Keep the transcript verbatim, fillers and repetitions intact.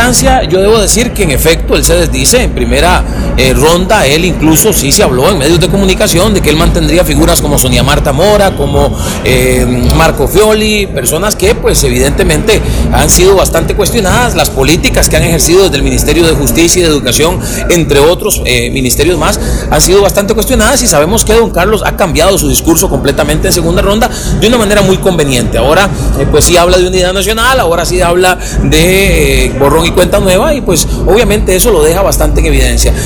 instancia, yo debo decir que en efecto él se desdice. En primera eh, ronda, él incluso sí se habló en medios de comunicación de que él mantendría figuras como Sonia Marta Mora, como eh, Marco Fioli, personas que pues evidentemente han sido bastante cuestionadas, las políticas que han ejercido desde el Ministerio de Justicia y de Educación, entre otros eh, ministerios más, han sido bastante cuestionadas, y sabemos que don Carlos ha cambiado su discurso completamente en segunda ronda de una manera muy conveniente. Ahora eh, pues sí habla de unidad nacional, ahora sí habla de eh, borrón y cuenta nueva, y pues obviamente eso lo deja bastante en evidencia.